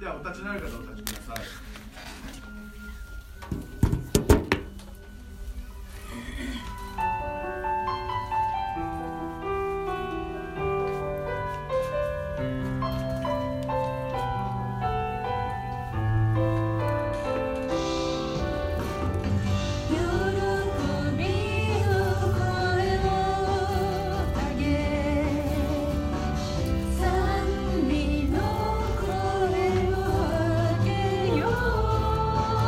ではお立ちになる方お立ちください。 賛美の声を上げよう。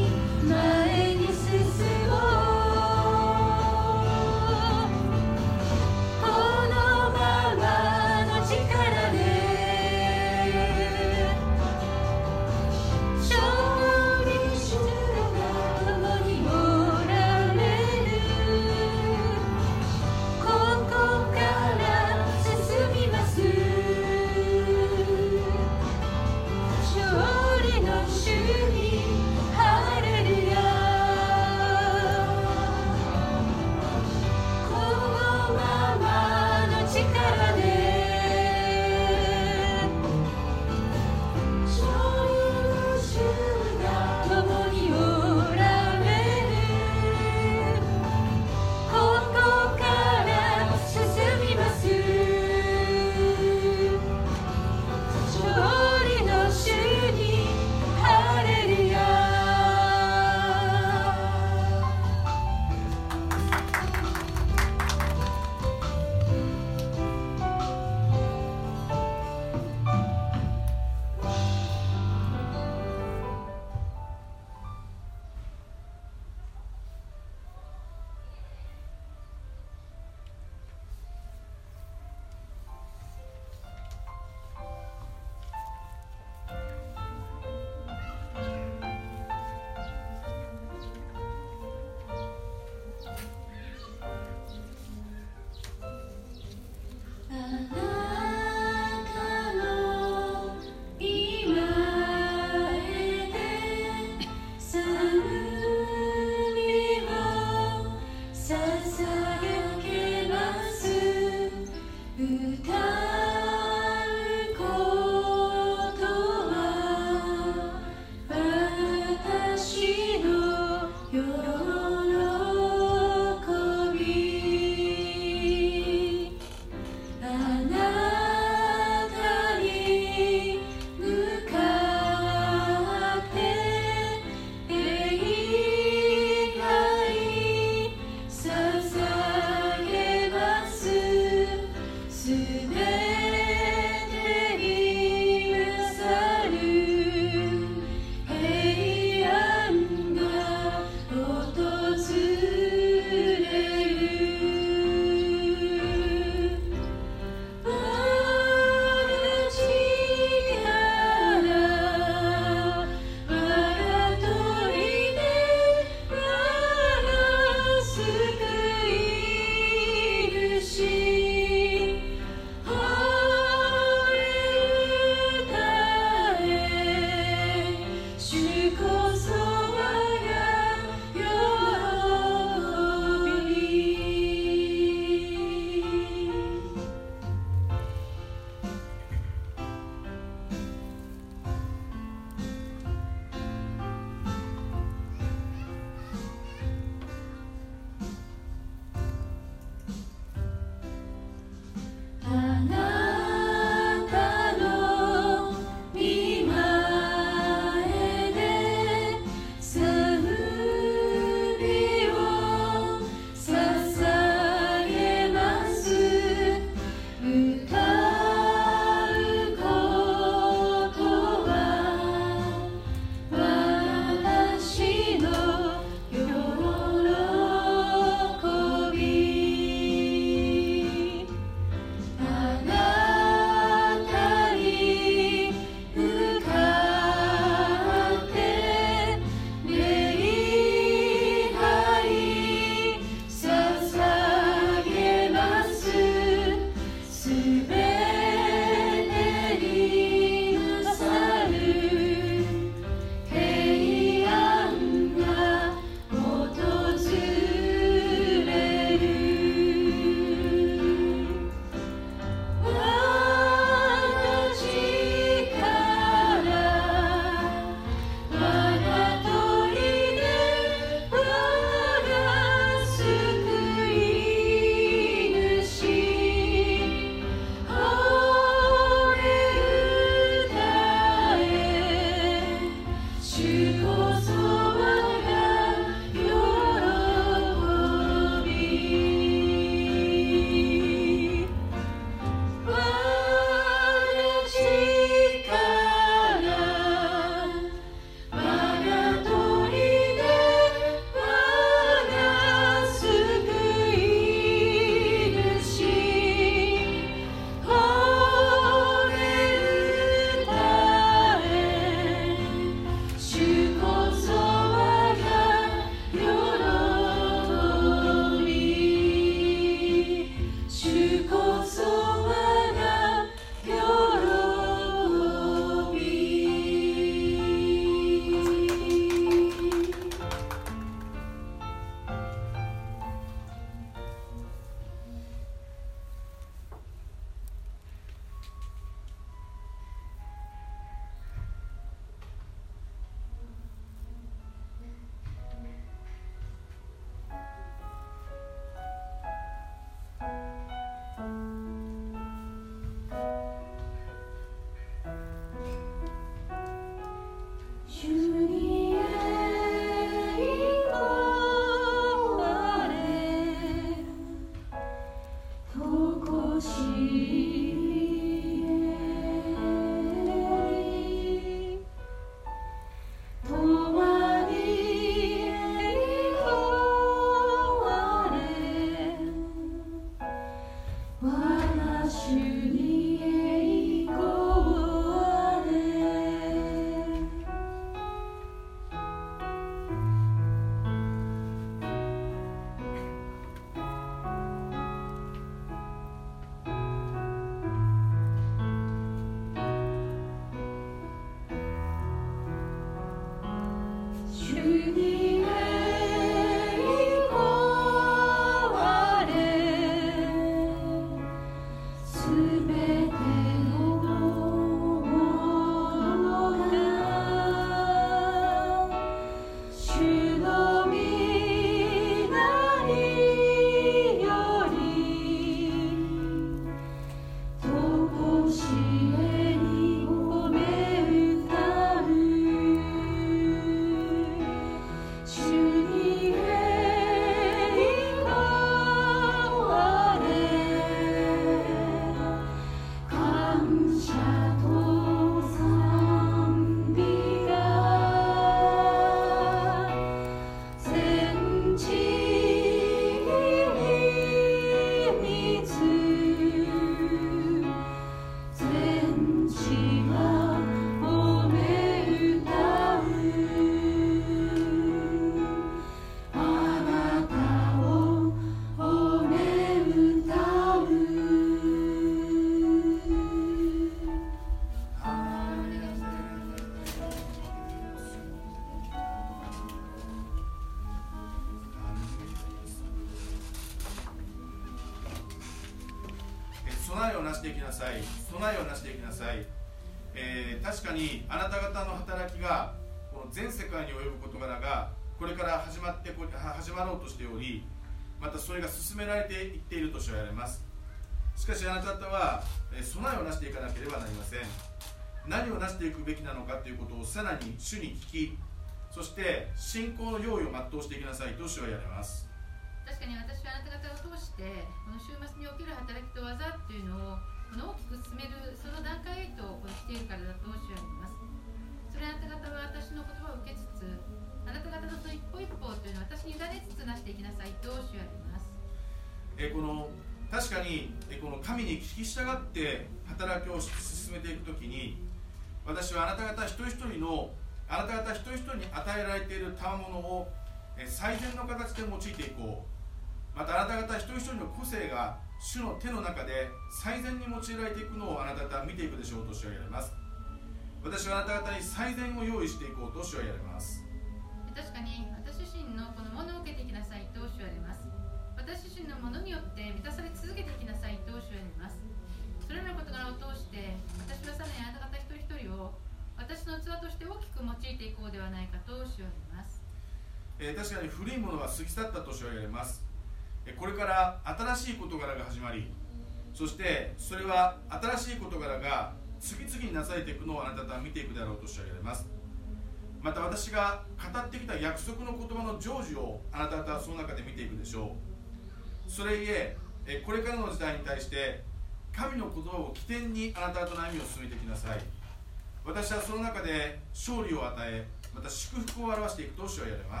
備えをなしていきなさい、備えをなしていきなさい。確かにあなた方の働きがこの全世界に及ぶ事柄がこれから始まろうとしており、またそれが進められていっているとしられます。しかしあなた方は備えをなしていかなければなりません。何をなしていくべきなのかということをさらに主に聞き、そして信仰の用意を全うしていきなさいと主は言われます。 確かに私はあなた方を通してこの週末における働きと技というのを大きく進めるその段階へと来ているからだと主は言います。それあなた方は私の言葉を受けつつ、あなた方のその一歩一歩というのを私に委ねつつなしていきなさいと主は言います。 確かにこの神に聞き従って働きを進めていくときに、私はあなた方一人一人に与えられている賜物を最善の形で用いていこう。またあなた方一人一人の個性が主の手の中で最善に用いられていくのをあなた方は見ていくでしょうと主は言われます。私はあなた方に最善を用意していこうと主は言われます。 確かに私自身のこのものを受けていきなさいと主は言われます。私自身のものによって満たされ続けていきなさいと主は言われます。それらの事柄を通して私はさらにあなた方一人一人を私の器として大きく用いていこうではないかと主は言われます。 確かに古いものは過ぎ去ったと主は言われます。これから新しい事柄が始まり、そしてそれは新しい事柄が次々になされていくのをあなた方は見ていくであろうと主は言われます。また私が語ってきた約束の言葉の成就をあなた方はその中で見ていくでしょう。それゆえこれからの時代に対して神の言葉を起点にあなた方の歩みを進めていきなさい。私はその中で勝利を与え、また祝福を表していくと主は言われます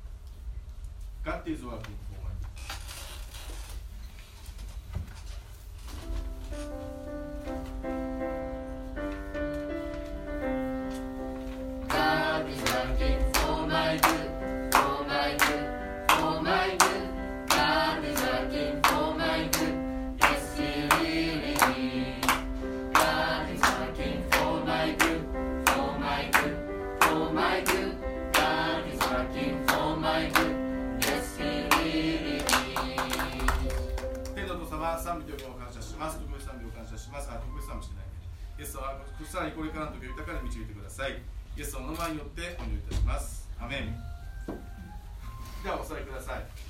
。God is working for me. God is working for my good, for my good, for my good. God is working for my good. Yes, He really is. God is working for my good, for my good, for my good. God is working for my good. Yes, He really is. 天のお父様、賛美というのを感謝します。特別賛美を感謝します。特別賛美してない。イエス様、さらにこれからの時を豊かに導いてください。イエス様の名前によってお祈りいたします。アメン。ではお座りください。